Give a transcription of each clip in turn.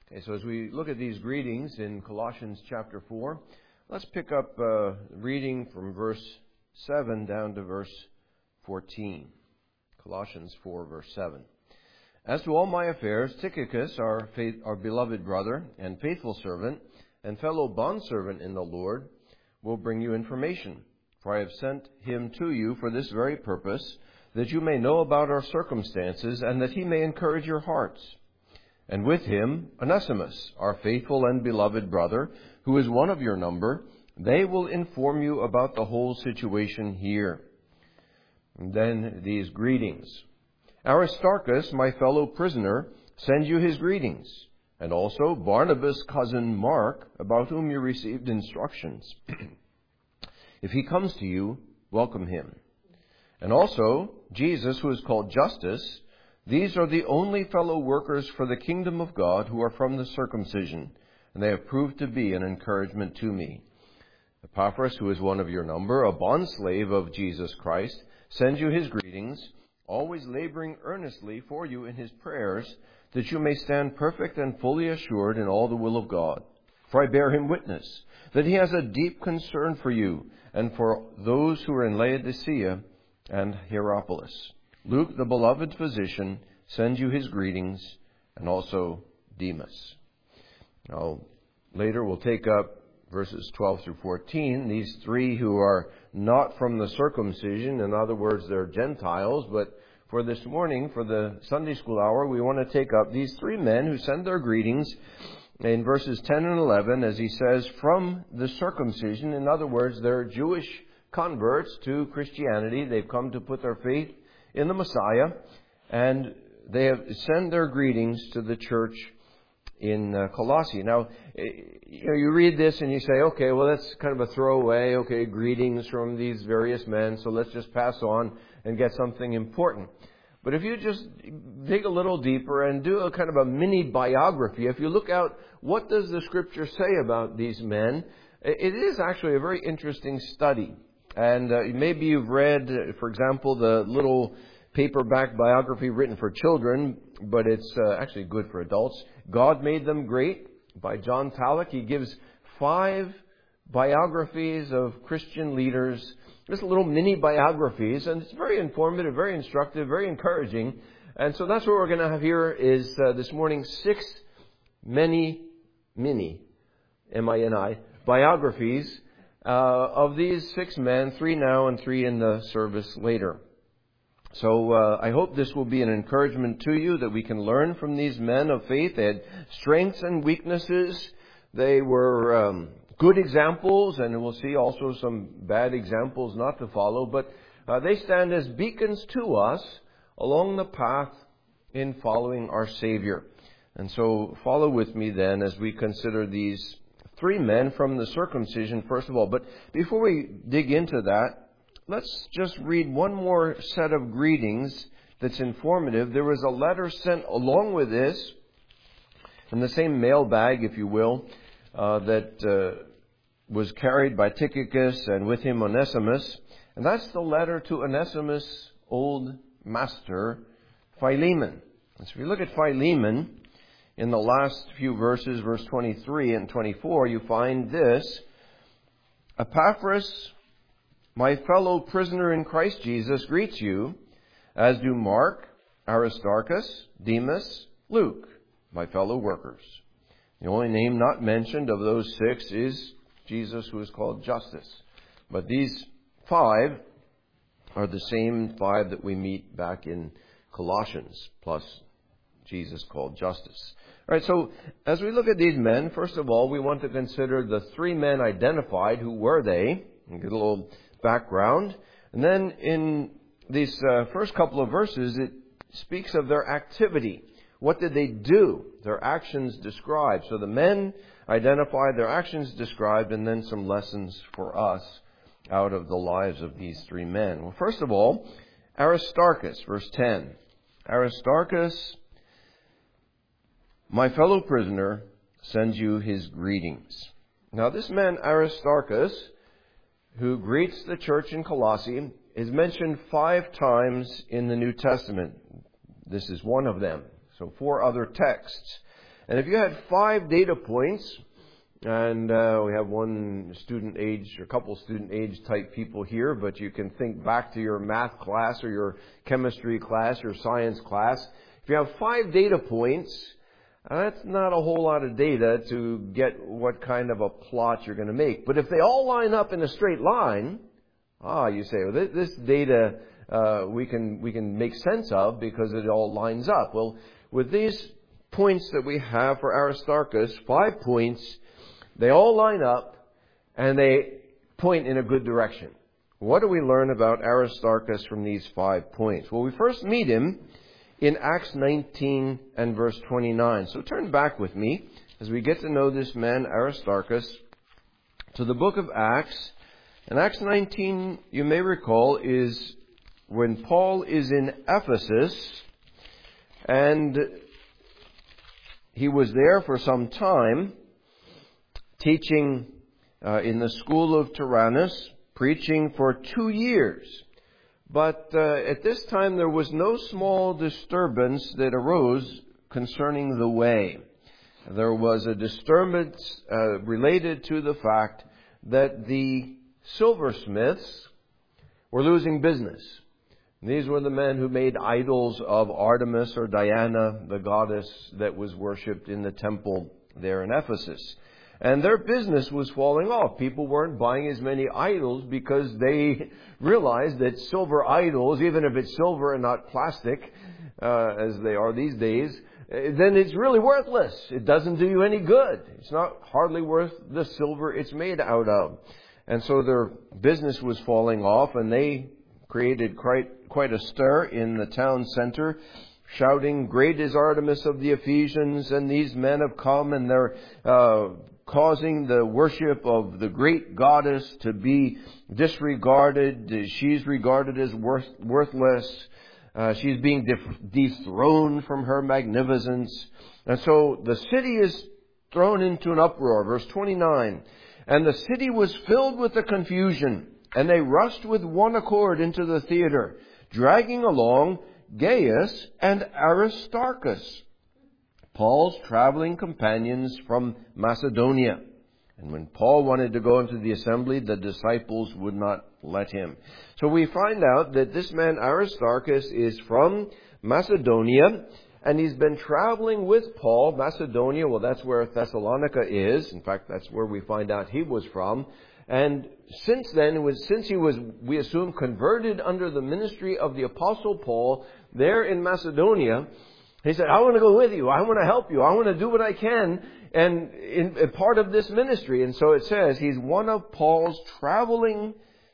Okay, so as we look at these greetings in Colossians chapter 4, let's pick up reading from verse 7 down to verse 14. Colossians 4, verse 7. As to all my affairs, Tychicus, our beloved brother and faithful servant and fellow bondservant in the Lord, will bring you information. For I have sent him to you for this very purpose, that you may know about our circumstances and that he may encourage your hearts. And with him, Onesimus, our faithful and beloved brother, who is one of your number. They will inform you about the whole situation here. And then these greetings. Aristarchus, my fellow prisoner, sends you his greetings. And also Barnabas' cousin Mark, about whom you received instructions. If he comes to you, welcome him. And also Jesus, who is called Justus. These are the only fellow workers for the kingdom of God who are from the circumcision, and they have proved to be an encouragement to me. Epaphras, who is one of your number, a bondslave of Jesus Christ, sends you his greetings, always laboring earnestly for you in his prayers, that you may stand perfect and fully assured in all the will of God. For I bear him witness that he has a deep concern for you and for those who are in Laodicea and Hierapolis. Luke, the beloved physician, sends you his greetings, and also Demas. Now, later we'll take up verses 12 through 14. These three who are not from the circumcision, in other words, they're Gentiles, but for this morning, for the Sunday school hour, we want to take up these three men who send their greetings in verses 10 and 11, as he says, from the circumcision. In other words, they're Jewish converts to Christianity. They've come to put their faith in the Messiah, and they have sent their greetings to the church in Colossae. Now, you read this and you say, okay, well, that's kind of a throwaway. Okay, greetings from these various men, so let's just pass on and get something important. But if you just dig a little deeper and do a kind of a mini biography, if you look out, what does the Scripture say about these men? It is actually a very interesting study. And maybe you've read, for example, the little paperback biography written for children, but it's actually good for adults. God Made Them Great by John Tallock. He gives 5 biographies of Christian leaders, just little mini biographies, and it's very informative, very instructive, very encouraging. And so that's what we're going to have here is this morning 6 mini, M-I-N-I, biographies of these 6 men, 3 now and 3 in the service later. So I hope this will be an encouragement to you, that we can learn from these men of faith. They had strengths and weaknesses. They were good examples, and we'll see also some bad examples not to follow. But they stand as beacons to us along the path in following our Savior. And so follow with me then as we consider these 3 men from the circumcision, first of all. But before we dig into that, let's just read one more set of greetings that's informative. There was a letter sent along with this, in the same mailbag, if you will, that was carried by Tychicus and with him Onesimus. And that's the letter to Onesimus' old master, Philemon. And so if you look at Philemon, in the last few verses, verse 23 and 24, you find this: Epaphras, my fellow prisoner in Christ Jesus, greets you, as do Mark, Aristarchus, Demas, Luke, my fellow workers. The only name not mentioned of those 6 is Jesus, who is called Justus. But these 5 are the same 5 that we meet back in Colossians, plus Jesus called Justus. All right, so as we look at these men, first of all, we want to consider the 3 men identified. Who were they? And get a little background. And then in these first couple of verses, it speaks of their activity. What did they do? Their actions described. So the men identified, their actions described, and then some lessons for us out of the lives of these 3 men. Well, first of all, Aristarchus, verse 10. Aristarchus, my fellow prisoner, sends you his greetings. Now, this man Aristarchus, who greets the church in Colossae, is mentioned 5 times in the New Testament. This is one of them. So 4 other texts. And if you had 5 data points, and we have one student age, or a couple student age type people here, but you can think back to your math class or your chemistry class or science class. If you have 5 data points, that's not a whole lot of data to get what kind of a plot you're going to make. But if they all line up in a straight line, you say, well, this data we can make sense of because it all lines up. Well, with these points that we have for Aristarchus, 5 points, they all line up and they point in a good direction. What do we learn about Aristarchus from these 5 points? Well, we first meet him in Acts 19 and verse 29. So turn back with me as we get to know this man, Aristarchus, to the book of Acts. And Acts 19, you may recall, is when Paul is in Ephesus, and he was there for some time, teaching in the school of Tyrannus, preaching for 2 years. But at this time there was no small disturbance that arose concerning the way. There was a disturbance related to the fact that the silversmiths were losing business. These were the men who made idols of Artemis or Diana, the goddess that was worshipped in the temple there in Ephesus. And their business was falling off. People weren't buying as many idols because they realized that silver idols, even if it's silver and not plastic, as they are these days, then it's really worthless. It doesn't do you any good. It's not hardly worth the silver it's made out of. And so their business was falling off, and they created quite a stir in the town center, shouting, "Great is Artemis of the Ephesians," and these men have come and they're causing the worship of the great goddess to be disregarded. She's regarded as worthless. She's being dethroned from her magnificence. And so the city is thrown into an uproar. Verse 29, "And the city was filled with the confusion, and they rushed with one accord into the theater, dragging along Gaius and Aristarchus, Paul's traveling companions from Macedonia. And when Paul wanted to go into the assembly, the disciples would not let him." So we find out that this man Aristarchus is from Macedonia, and he's been traveling with Paul. Macedonia, well, that's where Thessalonica is. In fact, that's where we find out he was from. And since then, since he was, we assume, converted under the ministry of the Apostle Paul there in Macedonia, he said, "I want to go with you. I want to help you. I want to do what I can and in part of this ministry." And so it says he's one of Paul's traveling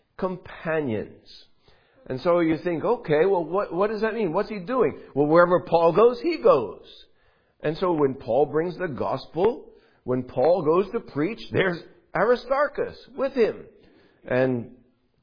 companions. And so you think, okay, well, what does that mean? What's he doing? Well, wherever Paul goes, he goes. And so when Paul brings the gospel, when Paul goes to preach, there's Aristarchus with him. And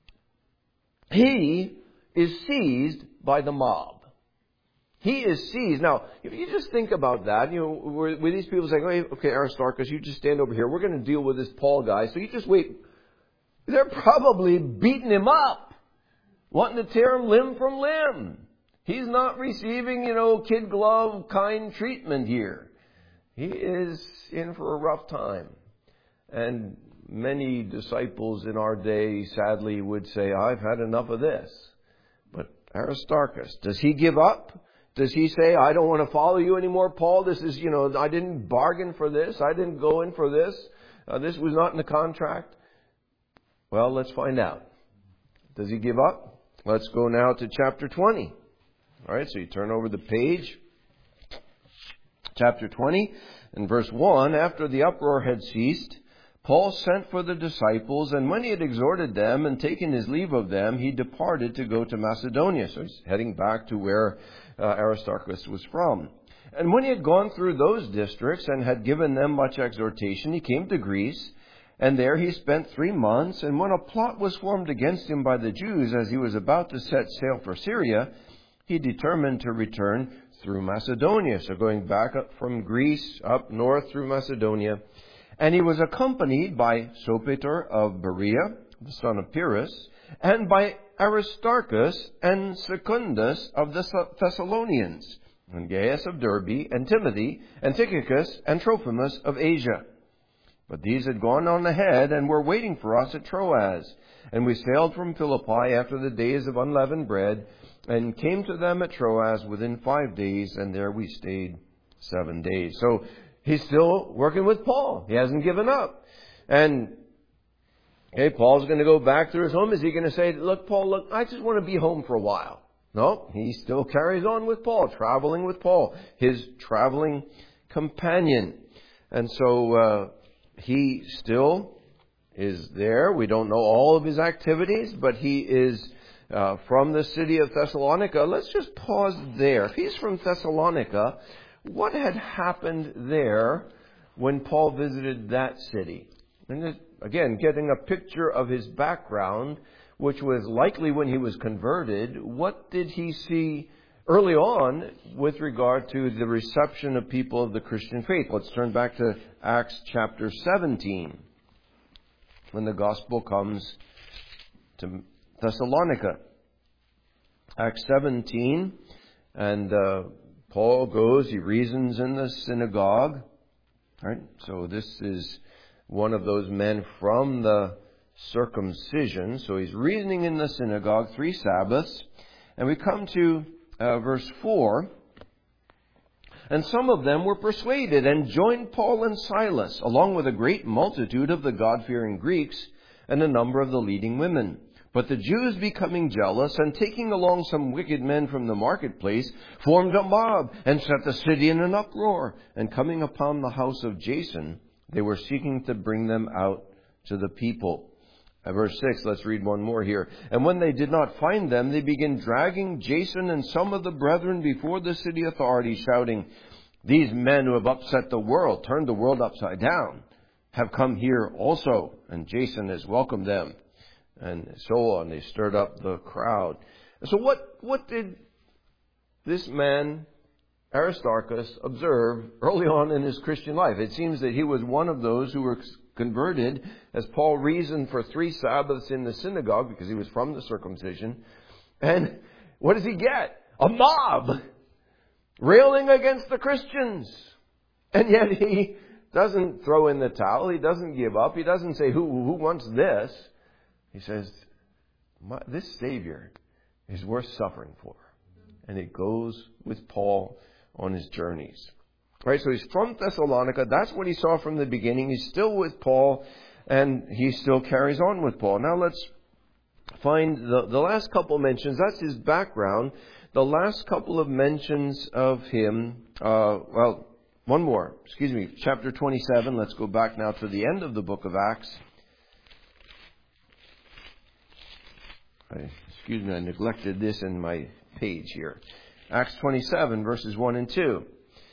he is seized by the mob. He is seized. Now, if you just think about that, where these people saying, okay, Aristarchus, you just stand over here. We're going to deal with this Paul guy. So you just wait. They're probably beating him up, wanting to tear him limb from limb. He's not receiving, kid glove kind treatment here. He is in for a rough time. And many disciples in our day, sadly, would say, "I've had enough of this." But Aristarchus, does he give up? Does he say, "I don't want to follow you anymore, Paul? This is, I didn't bargain for this. I didn't go in for this. This was not in the contract"? Well, let's find out. Does he give up? Let's go now to chapter 20. All right, so you turn over the page. Chapter 20 and verse 1, "After the uproar had ceased, Paul sent for the disciples, and when he had exhorted them and taken his leave of them, he departed to go to Macedonia." So he's heading back to where Aristarchus was from. "And when he had gone through those districts and had given them much exhortation, he came to Greece, and there he spent 3 months. And when a plot was formed against him by the Jews as he was about to set sail for Syria, he determined to return through Macedonia." So going back up from Greece, up north through Macedonia. "And he was accompanied by Sopater of Berea, the son of Pyrrhus, and by Aristarchus and Secundus of the Thessalonians, and Gaius of Derbe, and Timothy, and Tychicus, and Trophimus of Asia. But these had gone on ahead and were waiting for us at Troas. And we sailed from Philippi after the days of unleavened bread, and came to them at Troas within 5 days, and there we stayed 7 days. So he's still working with Paul. He hasn't given up. And Paul's going to go back to his home. Is he going to say, look, Paul, I just want to be home for a while? No, he still carries on with Paul, traveling with Paul, his traveling companion. And so he still is there. We don't know all of his activities, but he is from the city of Thessalonica. Let's just pause there. If he's from Thessalonica, what had happened there when Paul visited that city? And again, getting a picture of his background, which was likely when he was converted. What did he see early on with regard to the reception of people of the Christian faith? Let's turn back to Acts chapter 17, when the gospel comes to Thessalonica. Acts 17, and Paul goes, he reasons in the synagogue. Right? So this is one of those men from the circumcision. So he's reasoning in the synagogue 3 Sabbaths. And we come to verse 4. And some of them were persuaded and joined Paul and Silas, along with a great multitude of the God-fearing Greeks and a number of the leading women. But the Jews, becoming jealous and taking along some wicked men from the marketplace, formed a mob and set the city in an uproar. And coming upon the house of Jason, they were seeking to bring them out to the people. Verse 6, let's read one more here. And when they did not find them, they began dragging Jason and some of the brethren before the city authorities, shouting, "These men who have upset the world, turned the world upside down, have come here also, and Jason has welcomed them." And so on. They stirred up the crowd. So what did this man, Aristarchus, observe early on in his Christian life? It seems that he was one of those who were converted, as Paul reasoned for 3 Sabbaths in the synagogue because he was from the circumcision. And what does he get? A mob railing against the Christians. And yet he doesn't throw in the towel. He doesn't give up. He doesn't say, who wants this? He says, this Savior is worth suffering for. And it goes with Paul on his journeys. Right, so he's from Thessalonica. That's what he saw from the beginning. He's still with Paul, and he still carries on with Paul. Now let's find the last couple mentions. That's his background. The last couple of mentions of him, one more. Chapter 27. Let's go back now to the end of the book of Acts. I neglected this in my page here. Acts 27, verses 1 and 2.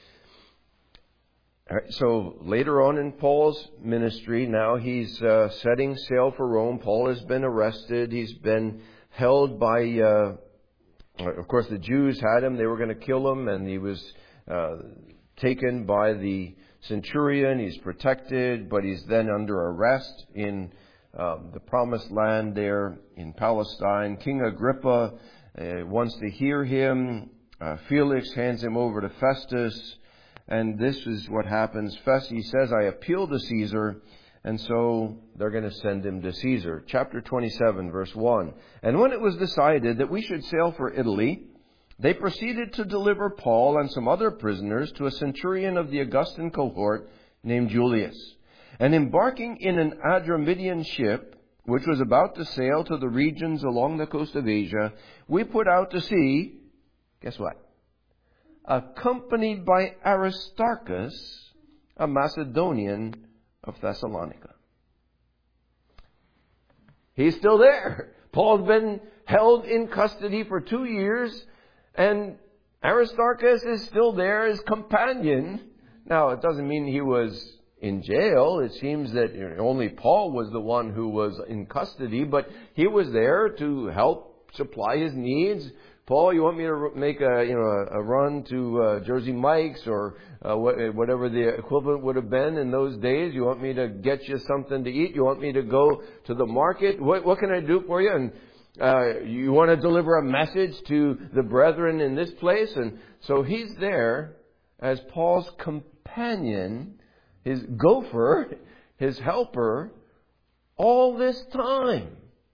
All right, so later on in Paul's ministry, now he's setting sail for Rome. Paul has been arrested. He's been held by, of course, the Jews had him. They were going to kill him, and he was taken by the centurion. He's protected, but he's then under arrest in the promised land there in Palestine. King Agrippa wants to hear him. Felix hands him over to Festus. And this is what happens. He says, "I appeal to Caesar." And so they're going to send him to Caesar. Chapter 27, verse 1. And when it was decided that we should sail for Italy, they proceeded to deliver Paul and some other prisoners to a centurion of the Augustan cohort named Julius. And embarking in an Adramyttian ship, which was about to sail to the regions along the coast of Asia, we put out to sea, guess what? Accompanied by Aristarchus, a Macedonian of Thessalonica. He's still there. Paul's been held in custody for 2 years, and Aristarchus is still there, his companion. Now, it doesn't mean he was in jail. It seems that only Paul was the one who was in custody, but he was there to help supply his needs. Paul, you want me to make a run to Jersey Mike's or whatever the equivalent would have been in those days? You want me to get you something to eat? You want me to go to the market? What can I do for you? And You want to deliver a message to the brethren in this place? And so he's there as Paul's companion, his gopher, his helper, all this time.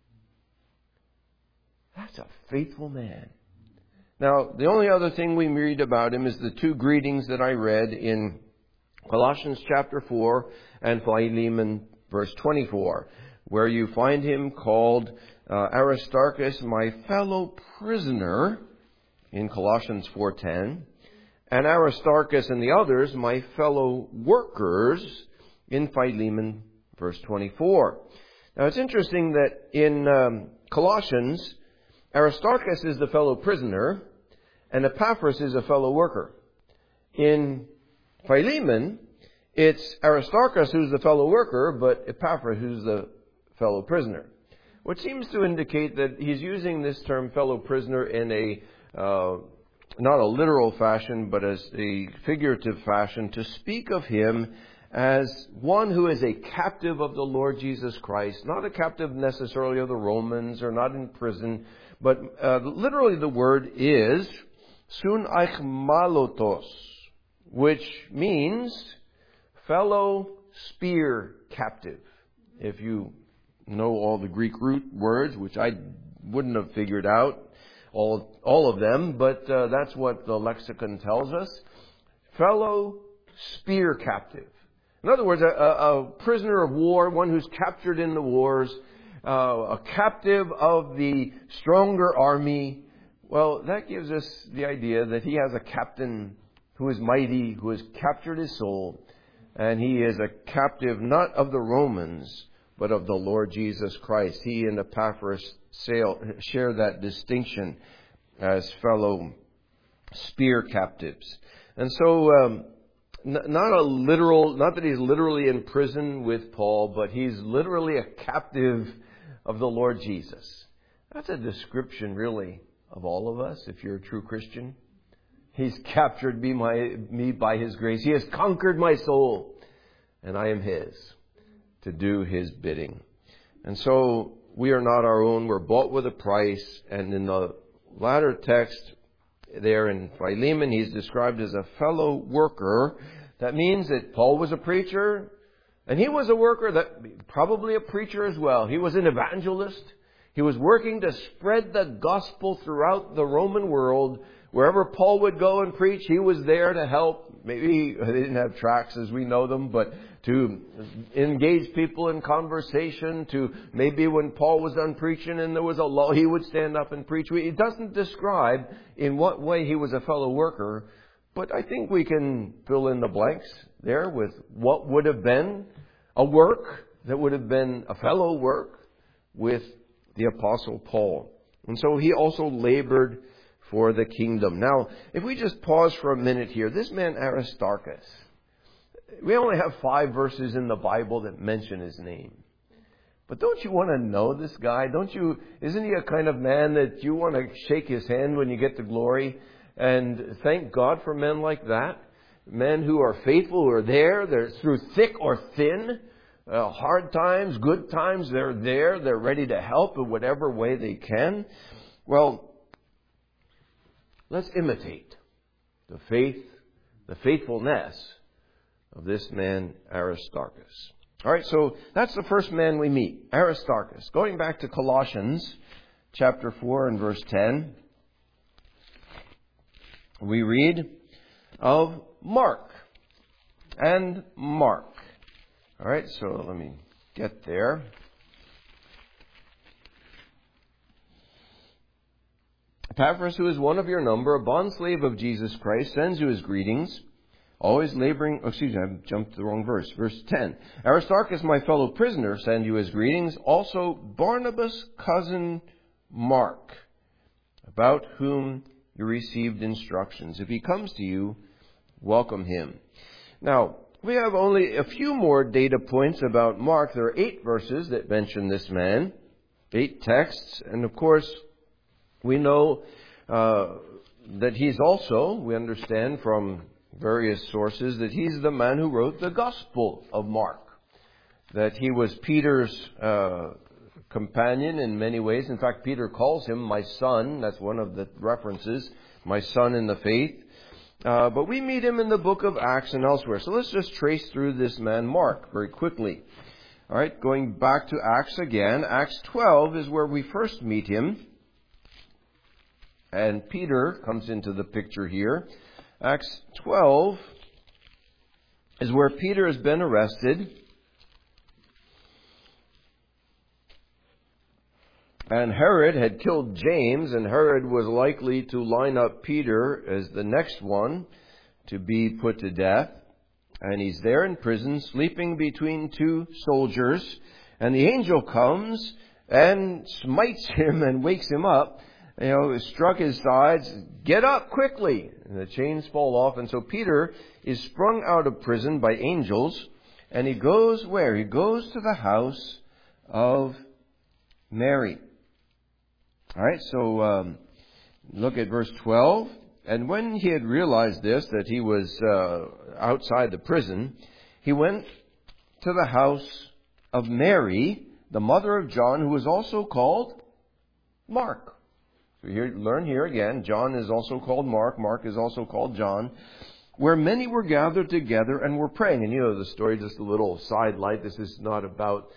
That's a faithful man. Now, the only other thing we read about him is the two greetings that I read in Colossians chapter 4 and Philemon verse 24, where you find him called Aristarchus, my fellow prisoner, in Colossians 4:10, and Aristarchus and the others, my fellow workers, in Philemon verse 24. Now, it's interesting that in Colossians, Aristarchus is the fellow prisoner, and Epaphras is a fellow worker. In Philemon, it's Aristarchus who's the fellow worker, but Epaphras who's the fellow prisoner. Which seems to indicate that he's using this term fellow prisoner in a, not a literal fashion, but as a figurative fashion, to speak of him as one who is a captive of the Lord Jesus Christ, not a captive necessarily of the Romans or not in prison, but literally the word is sun aichmalotos, which means fellow spear captive. If you know all the Greek root words, which I wouldn't have figured out all of them, but that's what the lexicon tells us. Fellow spear captive. In other words, a prisoner of war, one who's captured in the wars, a captive of the stronger army. Well, that gives us the idea that he has a captain who is mighty, who has captured his soul, and he is a captive not of the Romans, but of the Lord Jesus Christ. He and Epaphras share that distinction as fellow spear captives. And so, not that he's literally in prison with Paul, but he's literally a captive of the Lord Jesus. That's a description, really, of all of us, if you're a true Christian. He's captured me by His grace. He has conquered my soul, and I am His, to do His bidding. And so we are not our own. We're bought with a price. And in the latter text there in Philemon, he's described as a fellow worker. That means that Paul was a preacher, and he was a worker, that probably a preacher as well. He was an evangelist. He was working to spread the gospel throughout the Roman world. Wherever Paul would go and preach, he was there to help. Maybe they didn't have tracts as we know them, but to engage people in conversation, to maybe when Paul was done preaching and there was a lull, he would stand up and preach. It doesn't describe in what way he was a fellow worker, but I think we can fill in the blanks there with what would have been a work that would have been a fellow work with the Apostle Paul. And so he also labored for the kingdom. Now, if we just pause for a minute here, this man Aristarchus, we only have 5 verses in the Bible that mention his name. But don't you want to know this guy? Isn't he a kind of man that you want to shake his hand when you get to glory? And thank God for men like that. Men who are faithful, who are there. They're through thick or thin. Hard times, good times, they're there. They're ready to help in whatever way they can. Well, let's imitate the faith, the faithfulness of this man Aristarchus. All right, so that's the first man we meet, Aristarchus. Going back to Colossians chapter 4 and verse 10, we read of Mark and Mark. All right, so let me get there. Epaphras, who is one of your number, a bondslave of Jesus Christ, sends you his greetings, always laboring... I jumped to the wrong verse. Verse 10. Aristarchus, my fellow prisoner, send you his greetings. Also Barnabas' cousin Mark, about whom you received instructions. If he comes to you, welcome him. Now, we have only a few more data points about Mark. There are 8 verses that mention this man, 8 texts, and of course, we know that he's also, we understand from various sources, that he's the man who wrote the Gospel of Mark. That he was Peter's companion in many ways. In fact, Peter calls him my son. That's one of the references, my son in the faith. But we meet him in the book of Acts and elsewhere. So let's just trace through this man Mark very quickly. All right, going back to Acts again. Acts 12 is where we first meet him. And Peter comes into the picture here. Acts 12 is where Peter has been arrested. And Herod had killed James, and Herod was likely to line up Peter as the next one to be put to death. And he's there in prison, sleeping between two soldiers. And the angel comes and smites him and wakes him up. Struck his sides. Get up quickly! And the chains fall off. And so Peter is sprung out of prison by angels. And he goes where? He goes to the house of Mary. All right, so look at verse 12. And when he had realized this, that he was outside the prison, he went to the house of Mary, the mother of John, who was also called Mark. So learn here again, John is also called Mark. Mark is also called John. Where many were gathered together and were praying. And you know the story, just a little sidelight. This is not about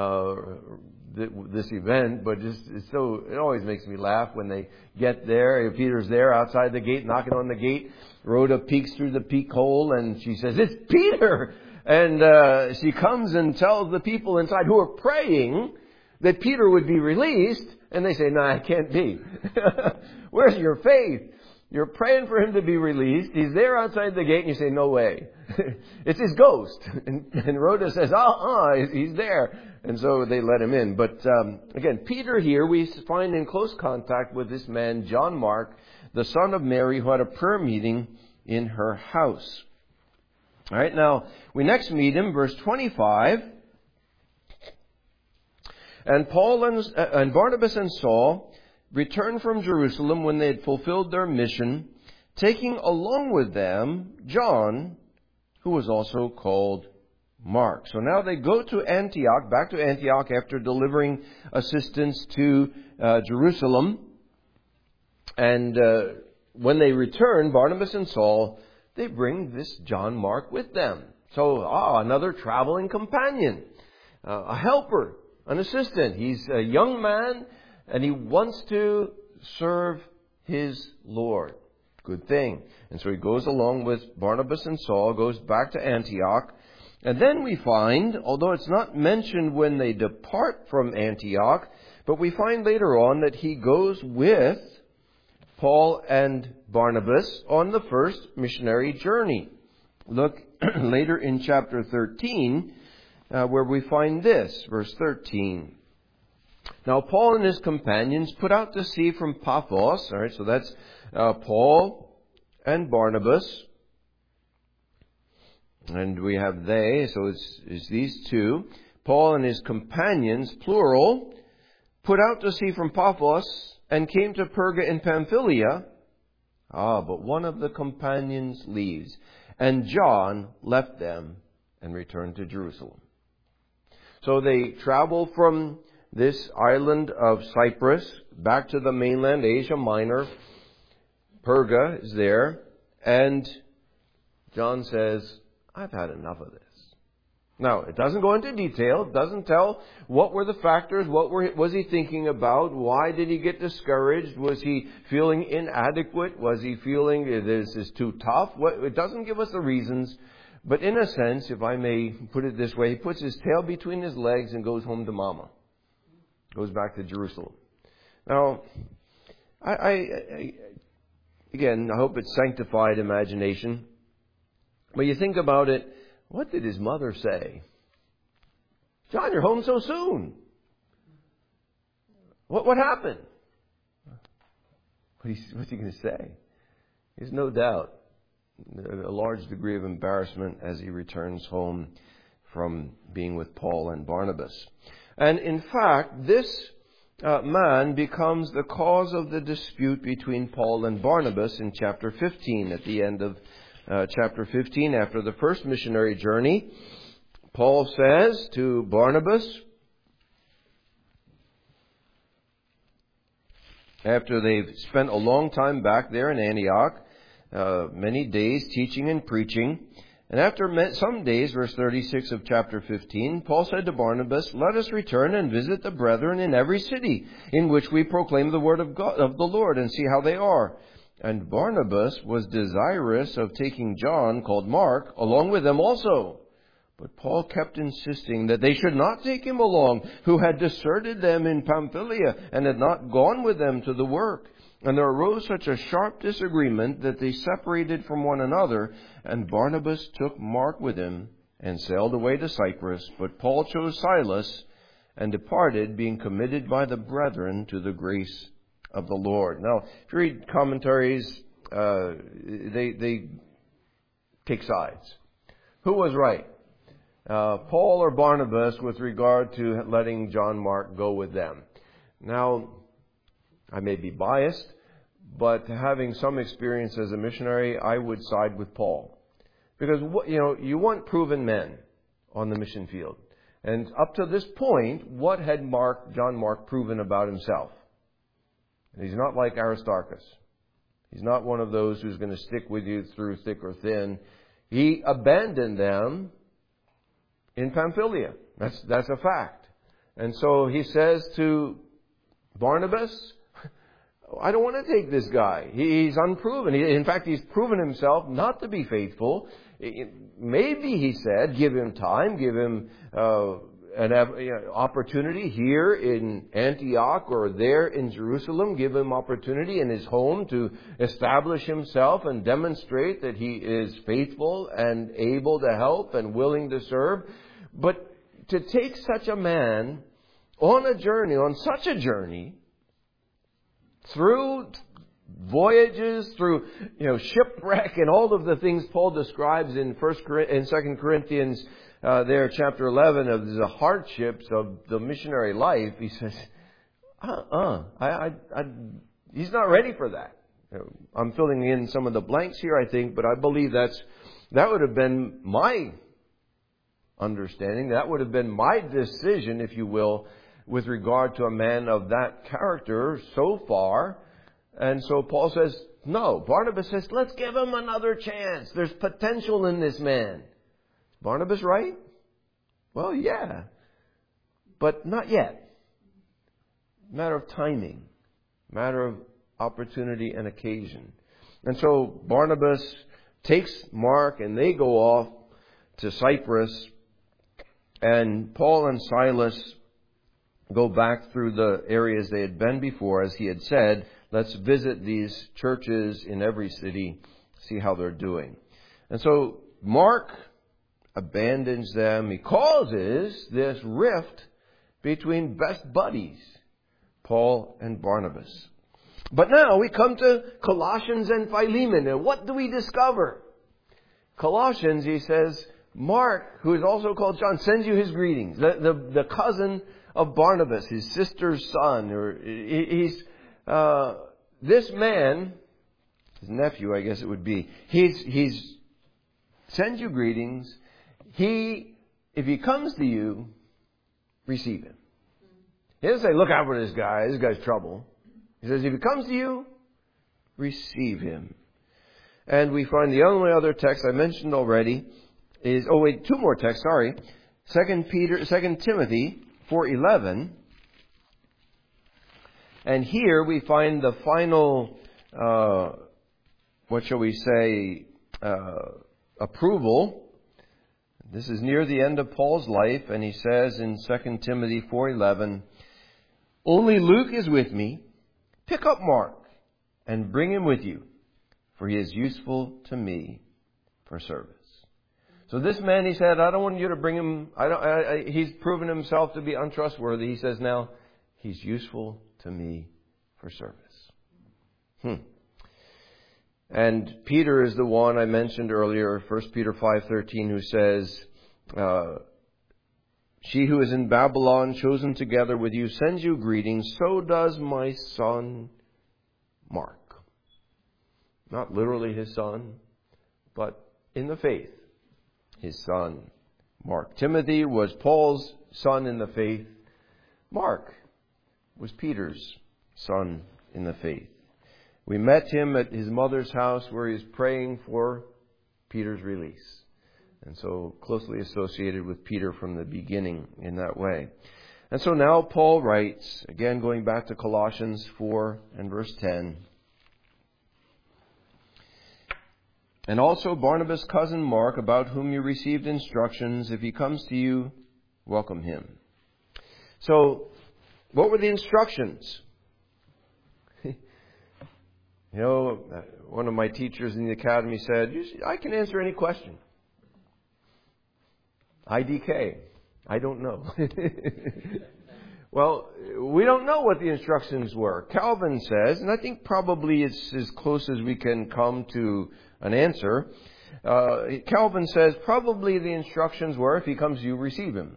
this event, but it always makes me laugh when they get there. Peter's there outside the gate, knocking on the gate. Rhoda peeks through the peek hole and she says, "It's Peter!" And she comes and tells the people inside who are praying that Peter would be released. And they say, "No, it can't be." Where's your faith? You're praying for him to be released. He's there outside the gate and you say, "No way." It's his ghost. And Rhoda says, he's there. And so they let him in. But again, Peter here we find in close contact with this man, John Mark, the son of Mary, who had a prayer meeting in her house. All right, now we next meet him, verse 25. And Paul and Barnabas and Saul returned from Jerusalem when they had fulfilled their mission, taking along with them John, who was also called Mark. So now they go to Antioch, back to Antioch after delivering assistance to Jerusalem. And when they return, Barnabas and Saul, they bring this John Mark with them. So, another traveling companion, a helper, an assistant. He's a young man and he wants to serve his Lord. Good thing. And so he goes along with Barnabas and Saul, goes back to Antioch. And then we find, although it's not mentioned when they depart from Antioch, but we find later on that he goes with Paul and Barnabas on the first missionary journey. Look later in chapter 13, where we find this, verse 13. Now Paul and his companions put out to sea from Paphos. All right, so that's Paul and Barnabas. And we have they, so it's these two. Paul and his companions, plural, put out to sea from Paphos and came to Perga in Pamphylia. But one of the companions leaves. And John left them and returned to Jerusalem. So they travel from this island of Cyprus back to the mainland, Asia Minor. Perga is there. And John says, "I've had enough of this." Now, it doesn't go into detail. It doesn't tell what were the factors, was he thinking about, why did he get discouraged, was he feeling inadequate, was he feeling this is too tough. It doesn't give us the reasons, but in a sense, if I may put it this way, he puts his tail between his legs and goes home to mama, goes back to Jerusalem. Now, again, I hope it's sanctified imagination. But you think about it, what did his mother say? "John, you're home so soon. What happened?" What's he going to say? There's no doubt a large degree of embarrassment as he returns home from being with Paul and Barnabas. And in fact, this man becomes the cause of the dispute between Paul and Barnabas in chapter 15. At the end of chapter 15, after the first missionary journey, Paul says to Barnabas, after they've spent a long time back there in Antioch, many days teaching and preaching. And after some days, verse 36 of chapter 15, Paul said to Barnabas, "Let us return and visit the brethren in every city in which we proclaim the word of God, of the Lord, and see how they are." And Barnabas was desirous of taking John, called Mark, along with them also. But Paul kept insisting that they should not take him along, who had deserted them in Pamphylia and had not gone with them to the work. And there arose such a sharp disagreement that they separated from one another, and Barnabas took Mark with him and sailed away to Cyprus. But Paul chose Silas and departed, being committed by the brethren to the grace of the Lord. Now, if you read commentaries, they take sides. Who was right? Paul or Barnabas with regard to letting John Mark go with them? Now, I may be biased, but having some experience as a missionary, I would side with Paul. Because, you want proven men on the mission field. And up to this point, what had John Mark proven about himself? He's not like Aristarchus. He's not one of those who's going to stick with you through thick or thin. He abandoned them in Pamphylia. That's a fact. And so he says to Barnabas, "I don't want to take this guy. He's unproven. In fact, he's proven himself not to be faithful. Maybe," he said, "give him time, give him an opportunity here in Antioch or there in Jerusalem. Give him opportunity in his home to establish himself and demonstrate that he is faithful and able to help and willing to serve." But to take such a man on such a journey, through voyages, through shipwreck and all of the things Paul describes in 2 Corinthians there, chapter 11, of the hardships of the missionary life, he says, he's not ready for that. I'm filling in some of the blanks here, I think, but I believe that would have been my understanding. That would have been my decision, if you will, with regard to a man of that character so far. And so Paul says, no. Barnabas says, let's give him another chance. There's potential in this man. Barnabas right? Well, yeah. But not yet. Matter of timing. Matter of opportunity and occasion. And so Barnabas takes Mark and they go off to Cyprus. And Paul and Silas go back through the areas they had been before. As he had said, let's visit these churches in every city, see how they're doing. And so Mark abandons them. He causes this rift between best buddies, Paul and Barnabas. But now we come to Colossians and Philemon. And what do we discover? Colossians, he says, Mark, who is also called John, sends you his greetings. The cousin of Barnabas, his sister's son. He's this man, his nephew, I guess it would be. He's sends you greetings. If he comes to you, receive him. He doesn't say, look out for this guy. This guy's trouble. He says, if he comes to you, receive him. And we find the only other text I mentioned already is, two more texts, sorry. 2 Timothy 4:11. And here we find the final, approval. This is near the end of Paul's life, and he says in 2 Timothy 4:11, only Luke is with me. Pick up Mark and bring him with you, for he is useful to me for service. So this man, he said, I don't want you to bring him. He's proven himself to be untrustworthy. He says now, he's useful to me for service. And Peter is the one I mentioned earlier, 1 Peter 5:13, who says, she who is in Babylon, chosen together with you, sends you greetings. So does my son Mark. Not literally his son, but in the faith, his son Mark. Timothy was Paul's son in the faith. Mark was Peter's son in the faith. We met him at his mother's house where he was praying for Peter's release. And so closely associated with Peter from the beginning in that way. And so now Paul writes, again going back to Colossians 4 and verse 10. And also Barnabas' cousin Mark, about whom you received instructions. If he comes to you, welcome him. So, what were the instructions? One of my teachers in the academy said, I can answer any question. IDK. I don't know. Well, we don't know what the instructions were. Calvin says, and I think probably it's as close as we can come to an answer. Calvin says probably the instructions were, if he comes to you, receive him.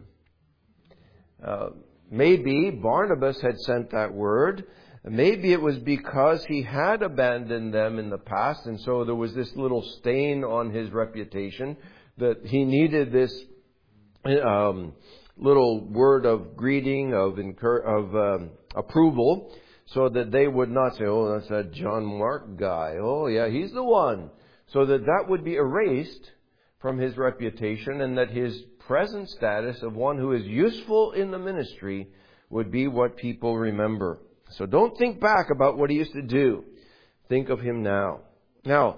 Maybe Barnabas had sent that word. Maybe it was because he had abandoned them in the past, and so there was this little stain on his reputation that he needed this little word of greeting, of approval, so that they would not say, oh, that's that John Mark guy. Oh, yeah, he's the one. So that would be erased from his reputation, and that his present status of one who is useful in the ministry would be what people remember. So don't think back about what he used to do. Think of him now. Now,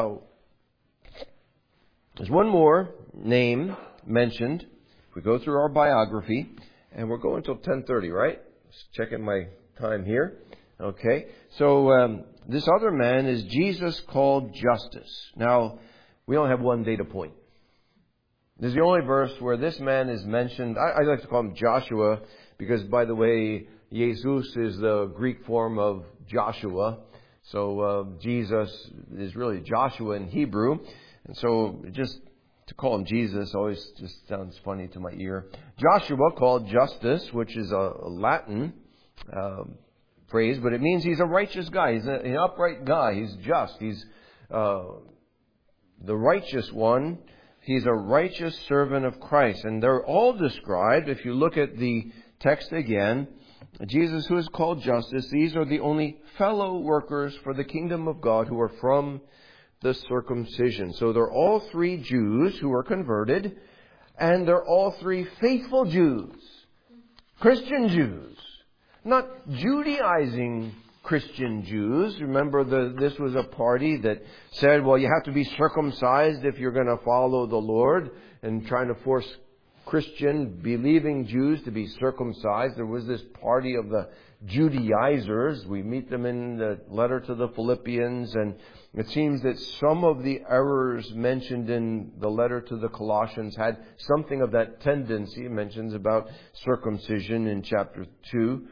there's one more name mentioned. We go through our biography, and we're going until 10:30, right? Just checking my time here. Okay. So this other man is Jesus called Justus. Now, we only have one data point. This is the only verse where this man is mentioned. I like to call him Joshua because, by the way, Jesus is the Greek form of Joshua. So Jesus is really Joshua in Hebrew. And so just to call him Jesus always just sounds funny to my ear. Joshua called Justus, which is a Latin phrase, but it means he's a righteous guy. He's an upright guy. He's just. He's the righteous one. He's a righteous servant of Christ. And they're all described, if you look at the text again, Jesus, who is called Justus, these are the only fellow workers for the kingdom of God who are from the circumcision. So they're all three Jews who are converted, and they're all three faithful Jews, Christian Jews, not Judaizing Christian Jews. Remember, this was a party that said, well, you have to be circumcised if you're going to follow the Lord, and trying to force Christian believing Jews to be circumcised. There was this party of the Judaizers. We meet them in the letter to the Philippians, and it seems that some of the errors mentioned in the letter to the Colossians had something of that tendency. It mentions about circumcision in chapter 2.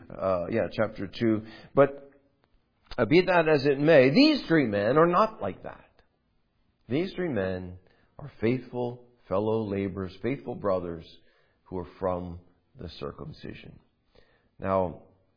But be that as it may, these three men are not like that. These three men are faithful fellow laborers, faithful brothers who are from the circumcision. Now,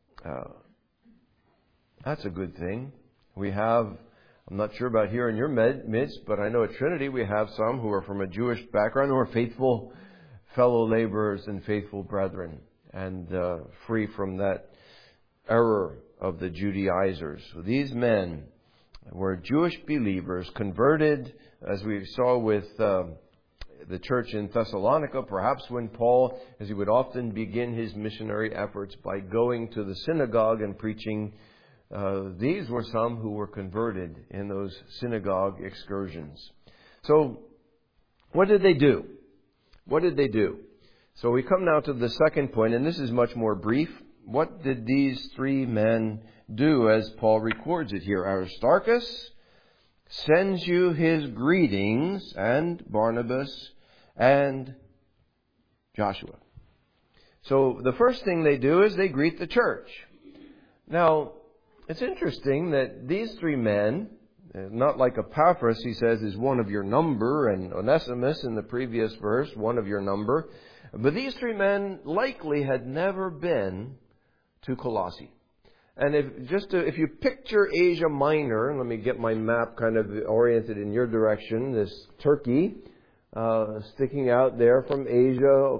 that's a good thing. We have, I'm not sure about here in your midst, but I know at Trinity we have some who are from a Jewish background who are faithful fellow laborers and faithful brethren, and free from that error of the Judaizers. So these men were Jewish believers, converted, as we saw with the church in Thessalonica, perhaps when Paul, as he would often begin his missionary efforts by going to the synagogue and preaching, these were some who were converted in those synagogue excursions. So, what did they do? What did they do? So we come now to the second point, and this is much more brief. What did these three men do as Paul records it here? Aristarchus sends you his greetings, and Barnabas and Joshua. So the first thing they do is they greet the church. Now, it's interesting that these three men, not like Epaphras, he says, is one of your number, and Onesimus in the previous verse, one of your number. But these three men likely had never been to Colossae. And if you picture Asia Minor, let me get my map kind of oriented in your direction, this Turkey sticking out there from Asia,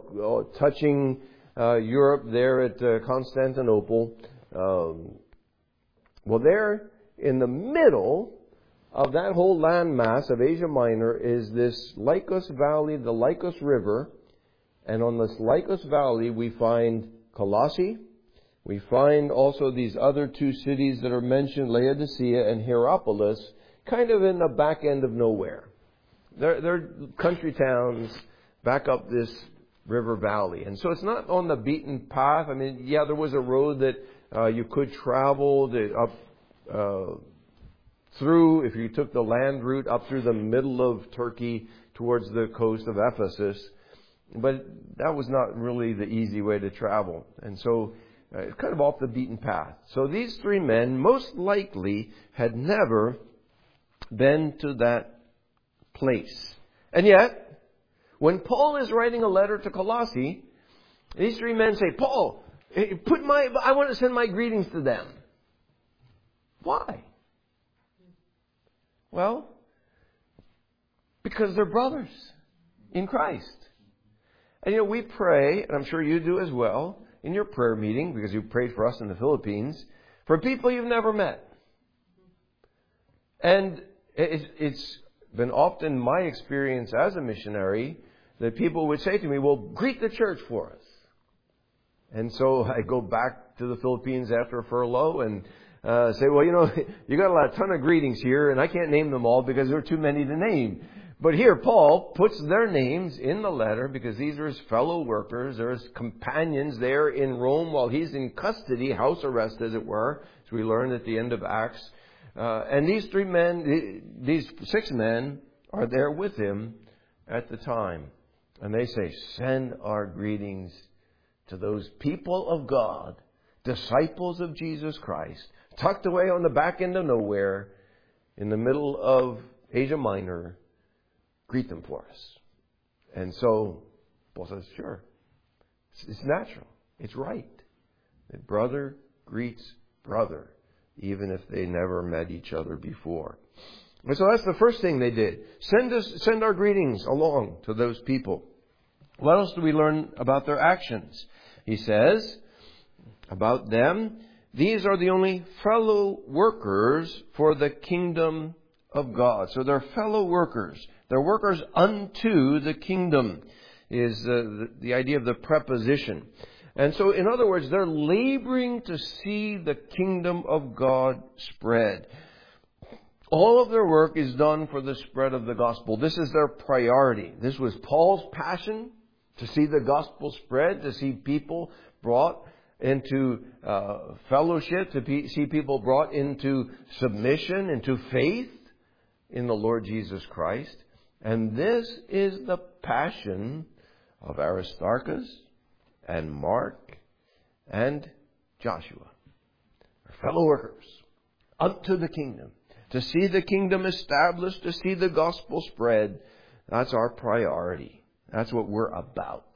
touching Europe there at Constantinople. Well, there in the middle of that whole landmass of Asia Minor is this Lycus Valley, the Lycus River. And on this Lycus Valley we find Colossae. We find also these other two cities that are mentioned, Laodicea and Hierapolis, kind of in the back end of nowhere. They're country towns back up this river valley. And so it's not on the beaten path. I mean, yeah, there was a road that you could travel up through, if you took the land route up through the middle of Turkey towards the coast of Ephesus. But that was not really the easy way to travel. And so it's kind of off the beaten path. So these three men most likely had never been to that place. And yet, when Paul is writing a letter to Colossae, these three men say, Paul, I want to send my greetings to them. Why? Well, because they're brothers in Christ. And we pray, and I'm sure you do as well, in your prayer meeting, because you prayed for us in the Philippines, for people you've never met. And it's been often my experience as a missionary that people would say to me, well, greet the church for us. And so I go back to the Philippines after a furlough and say, well, you got a ton of greetings here, and I can't name them all because there are too many to name. But here, Paul puts their names in the letter because these are his fellow workers. They're his companions there in Rome while he's in custody, house arrest as it were, as we learned at the end of Acts. And these these 6 men are there with him at the time. And they say, send our greetings to those people of God, disciples of Jesus Christ, tucked away on the back end of nowhere in the middle of Asia Minor. Greet them for us. And so Paul says, sure. It's natural. It's right. That brother greets brother, even if they never met each other before. And so that's the first thing they did. Send our greetings along to those people. What else do we learn about their actions? He says about them, these are the only fellow workers for the kingdom of God. So they're fellow workers. They're workers unto the kingdom is the idea of the preposition. And so, in other words, they're laboring to see the kingdom of God spread. All of their work is done for the spread of the gospel. This is their priority. This was Paul's passion, to see the gospel spread, to see people brought into fellowship, to see people brought into submission, into faith in the Lord Jesus Christ. And this is the passion of Aristarchus and Mark and Joshua, our fellow workers, unto the kingdom. To see the kingdom established, to see the gospel spread, that's our priority. That's what we're about.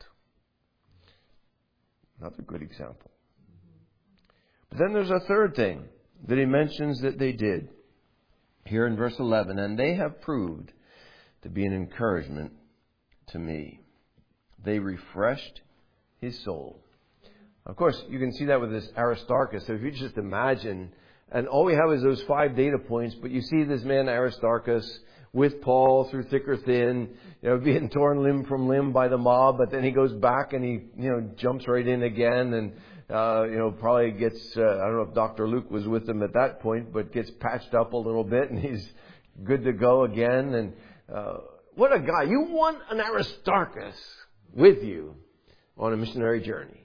Another good example. But then there's a third thing that he mentions that they did here in verse 11. And they have proved to be an encouragement to me. They refreshed his soul. Of course, you can see that with this Aristarchus. So if you just imagine, and all we have is those 5 data points, but you see this man Aristarchus with Paul through thick or thin, being torn limb from limb by the mob, but then he goes back and he, jumps right in again and, probably gets, I don't know if Dr. Luke was with him at that point, but gets patched up a little bit and he's good to go again. And, what a guy. You want an Aristarchus with you on a missionary journey.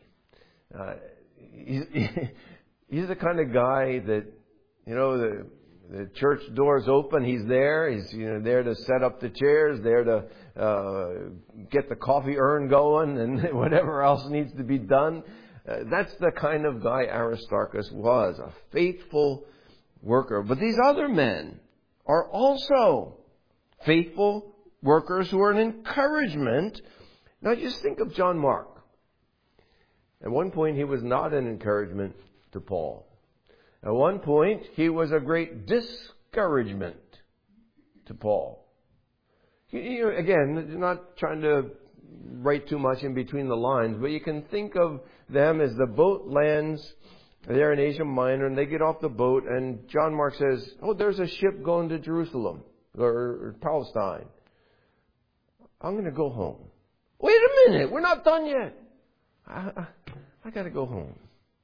He's the kind of guy that, the church doors open, he's there. He's there to set up the chairs, there to get the coffee urn going and whatever else needs to be done. That's the kind of guy Aristarchus was, a faithful worker. But these other men are also faithful workers who are an encouragement. Now just think of John Mark. At one point he was not an encouragement to Paul. At one point he was a great discouragement to Paul. Again, not trying to write too much in between the lines, but you can think of them as the boat lands They're in Asia Minor, and they get off the boat, and John Mark says, "Oh, there's a ship going to Jerusalem or Palestine. I'm going to go home." "Wait a minute, we're not done yet. I got to go home."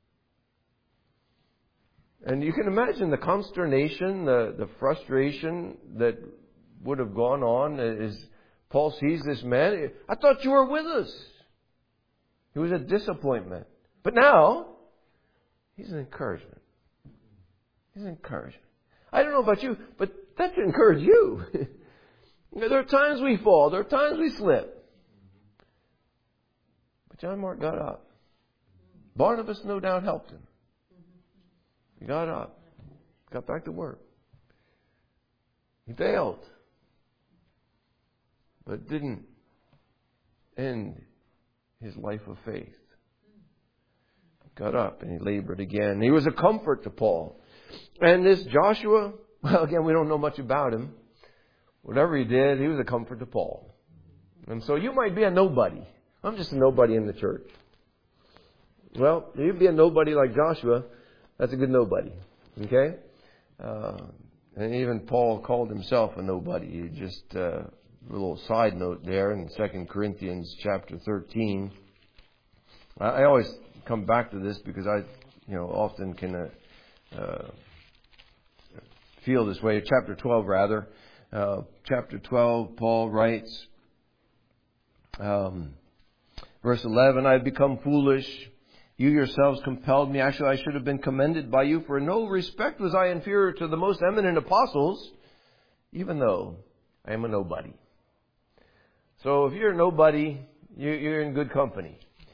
And you can imagine the consternation, the frustration that would have gone on as Paul sees this man. "I thought you were with us." It was a disappointment. But now, he's an encouragement. He's an encouragement. I don't know about you, but that should encourage you. There are times we fall. There are times we slip. But John Mark got up. Barnabas no doubt helped him. He got up. Got back to work. He failed. But didn't end his life of faith. Got up and he labored again. He was a comfort to Paul. And this Joshua, well, again, we don't know much about him. Whatever he did, he was a comfort to Paul. And so you might be a nobody. I'm just a nobody in the church. Well, if you'd be a nobody like Joshua, that's a good nobody. Okay? And even Paul called himself a nobody. Just a little side note there in 2 Corinthians chapter 13. I always come back to this because I often can feel this way. Chapter 12, rather. Chapter 12, Paul writes, verse 11, "I have become foolish. You yourselves compelled me. Actually, I should have been commended by you, for in no respect was I inferior to the most eminent apostles, even though I am a nobody." So if you're a nobody, you're in good company.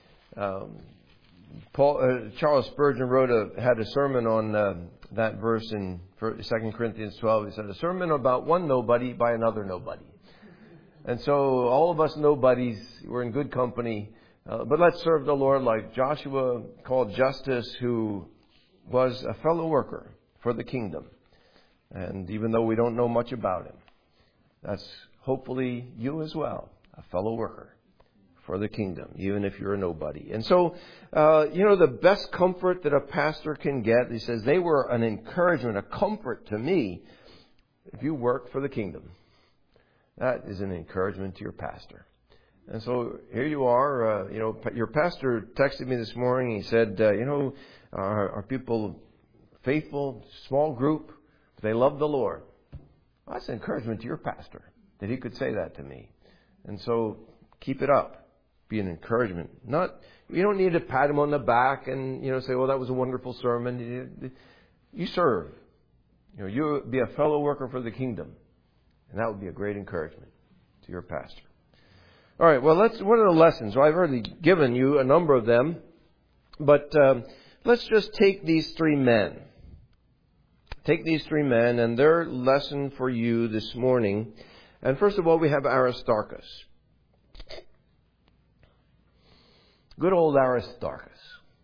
Charles Spurgeon had a sermon on that verse in 2 Corinthians 12. He said, "A sermon about one nobody by another nobody." And so all of us nobodies, we're in good company. But let's serve the Lord like Joshua called Justus, who was a fellow worker for the kingdom. And even though we don't know much about him, that's hopefully you as well, a fellow worker for the kingdom, even if you're a nobody. And so, the best comfort that a pastor can get, he says, they were an encouragement, a comfort to me if you work for the kingdom. That is an encouragement to your pastor. And so here you are, your pastor texted me this morning. He said, are people faithful, small group? They love the Lord. Well, that's an encouragement to your pastor that he could say that to me. And so keep it up. Be an encouragement. You don't need to pat him on the back and, say, "Well, that was a wonderful sermon." You serve. You be a fellow worker for the kingdom. And that would be a great encouragement to your pastor. All right, well, what are the lessons? Well, I've already given you a number of them, but let's just take these three men. Take these three men and their lesson for you this morning. And first of all, we have Aristarchus. Good old Aristarchus.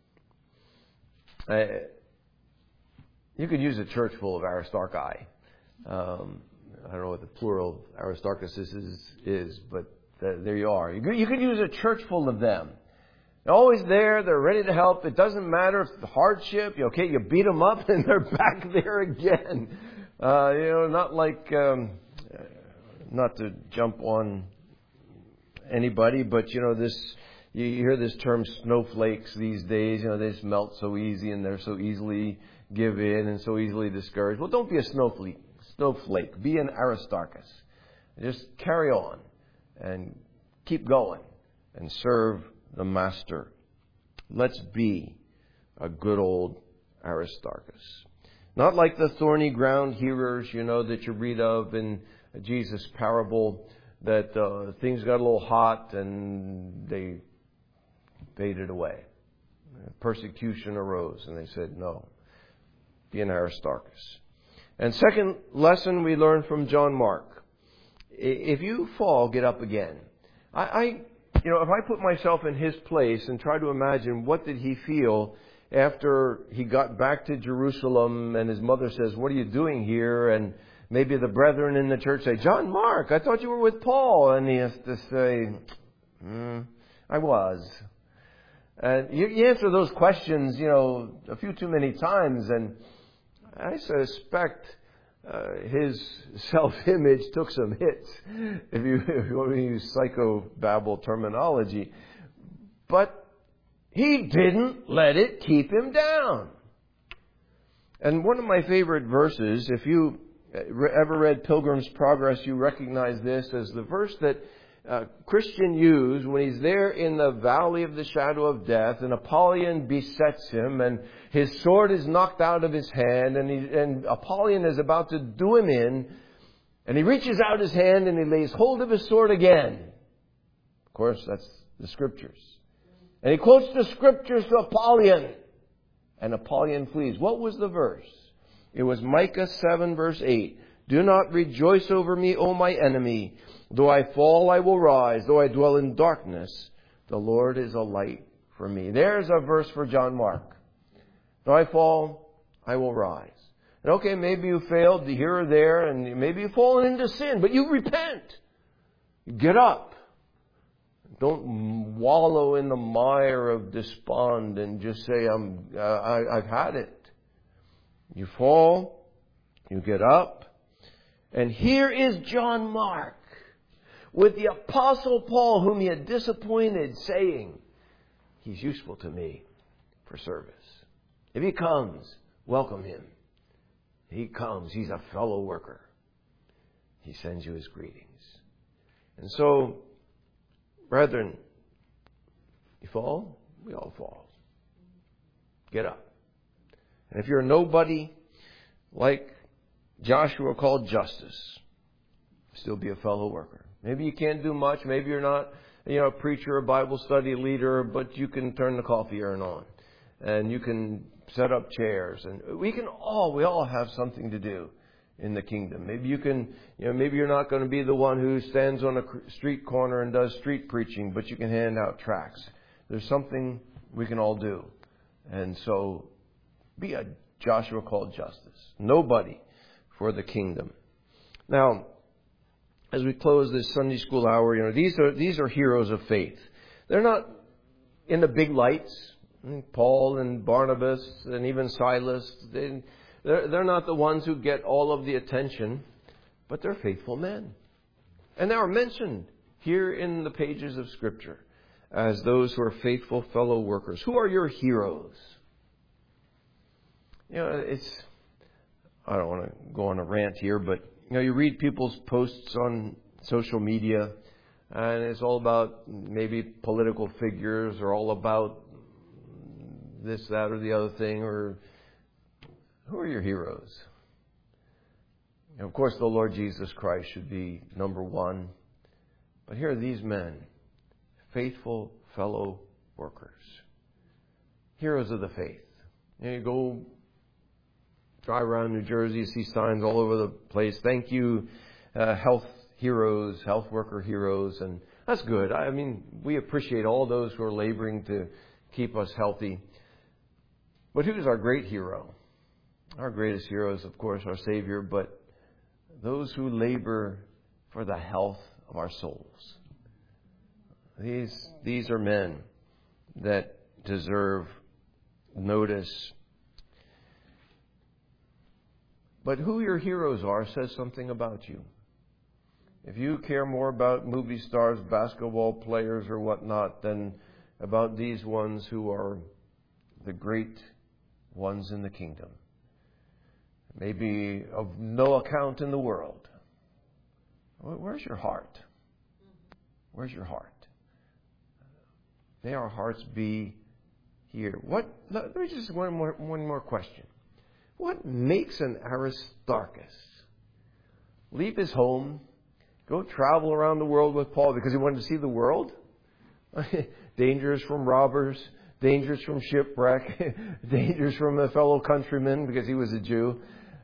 You could use a church full of Aristarchi. I don't know what the plural of Aristarchus is, but there you are. You could use a church full of them. They're always there. They're ready to help. It doesn't matter if the hardship. You beat them up and they're back there again. Not like, not to jump on anybody, but this. You hear this term snowflakes these days. They just melt so easy and they're so easily give in and so easily discouraged. Well, don't be a snowflake. Be an Aristarchus. Just carry on and keep going and serve the Master. Let's be a good old Aristarchus. Not like the thorny ground hearers, that you read of in Jesus' parable, that things got a little hot and they faded away. Persecution arose and they said, no, be an Aristarchus. And second lesson we learn from John Mark. If you fall, get up again. If I put myself in his place and try to imagine what did he feel after he got back to Jerusalem and his mother says, "What are you doing here?" And maybe the brethren in the church say, "John Mark, I thought you were with Paul." And he has to say, "I was." And you answer those questions, a few too many times, and I suspect his self-image took some hits, if you want to use psychobabble terminology. But he didn't let it keep him down. And one of my favorite verses, if you ever read Pilgrim's Progress, you recognize this as the verse that Christian used when he's there in the valley of the shadow of death, and Apollyon besets him, and his sword is knocked out of his hand, and Apollyon is about to do him in, and he reaches out his hand and he lays hold of his sword again. Of course, that's the Scriptures. And he quotes the Scriptures to Apollyon, and Apollyon flees. What was the verse? It was Micah 7 verse 8. Do not rejoice over me, O my enemy. Though I fall, I will rise. Though I dwell in darkness, the Lord is a light for me. There's a verse for John Mark. Though I fall, I will rise. And okay, maybe you failed here or there, and maybe you've fallen into sin, but you repent. You get up. Don't wallow in the mire of despond and just say, I've had it. You fall, you get up, and here is John Mark with the Apostle Paul, whom he had disappointed, saying, he's useful to me for service. If he comes, welcome him. He comes. He's a fellow worker. He sends you his greetings. And so, brethren, you fall, we all fall. Get up. And if you're a nobody, like Joshua called Justus, still be a fellow worker. Maybe you can't do much. Maybe you're not, a preacher, a Bible study leader, but you can turn the coffee urn on, and you can set up chairs, and we all have something to do in the kingdom. Maybe you can, maybe you're not going to be the one who stands on a street corner and does street preaching, but you can hand out tracts. There's something we can all do, and so be a Joshua called Justus. Nobody for the kingdom. Now, as we close this Sunday school hour, these are heroes of faith. They're not in the big lights. Paul and Barnabas and even Silas, they're not the ones who get all of the attention, but they're faithful men. And they are mentioned here in the pages of Scripture as those who are faithful fellow workers. Who are your heroes? I don't want to go on a rant here, but you read people's posts on social media, and it's all about maybe political figures, or all about this, that, or the other thing, or who are your heroes? Of course, the Lord Jesus Christ should be number one. But here are these men, faithful fellow workers, heroes of the faith. You go drive around New Jersey, you see signs all over the place. Thank you, health heroes, health worker heroes, and that's good. I mean, we appreciate all those who are laboring to keep us healthy. But who's our great hero? Our greatest hero is, of course, our Savior, but those who labor for the health of our souls. These are men that deserve notice. But who your heroes are says something about you. If you care more about movie stars, basketball players, or whatnot than about these ones who are the great ones in the kingdom, maybe of no account in the world, where's your heart? Where's your heart? May our hearts be here. Let me just one more question. What makes an Aristarchus leave his home, go travel around the world with Paul because he wanted to see the world? Dangers from robbers, dangers from shipwreck, dangers from a fellow countryman because he was a Jew.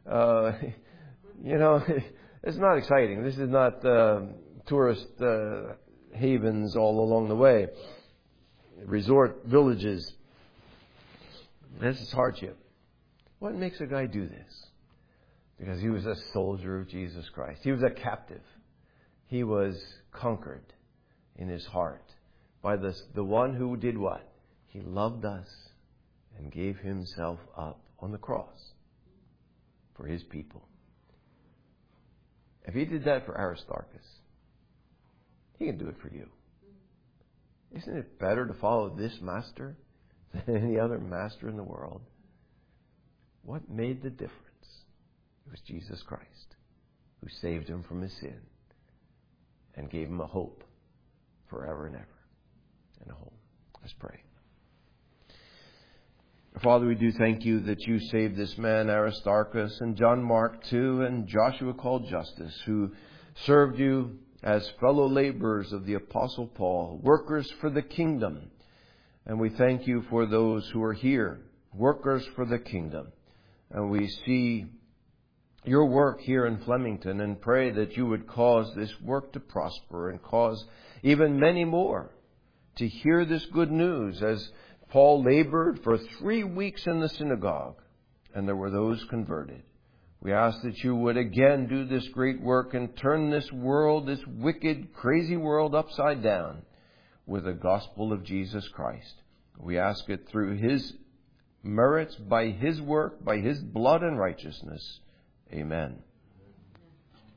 It's not exciting. This is not tourist havens all along the way. Resort villages. This is hardship. What makes a guy do this? Because he was a soldier of Jesus Christ. He was a captive. He was conquered in his heart by the one who did what? He loved us and gave himself up on the cross for his people. If he did that for Aristarchus, he can do it for you. Isn't it better to follow this master than any other master in the world? What made the difference? It was Jesus Christ, who saved him from his sin and gave him a hope forever and ever, and a home. Let's pray. Father, we do thank you that you saved this man Aristarchus, and John Mark too, and Joshua called Justus, who served you as fellow laborers of the Apostle Paul, workers for the kingdom. And we thank you for those who are here, workers for the kingdom. And we see your work here in Flemington and pray that you would cause this work to prosper and cause even many more to hear this good news, as Paul labored for 3 weeks in the synagogue and there were those converted. We ask that you would again do this great work and turn this world, this wicked, crazy world, upside down with the gospel of Jesus Christ. We ask it through his merits, by his work, by his blood and righteousness. Amen.